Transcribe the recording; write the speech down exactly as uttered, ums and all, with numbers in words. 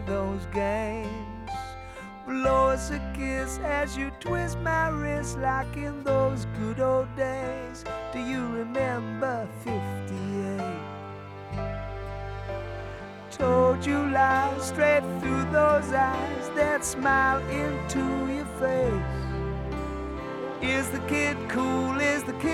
those games. Blow us a kiss as you twist my wrist like in those good old days. Do you remember fifty-eight? Told you lies straight through those eyes that smile into your face. Is the kid cool? Is the kid